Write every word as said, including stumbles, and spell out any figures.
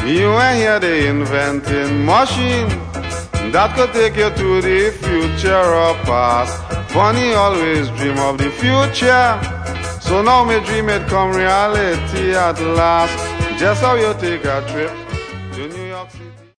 You ain't here they inventing machine that could take you to the future or past. Funny always dream of the future, so now me dream it come reality at last. Just how you take a trip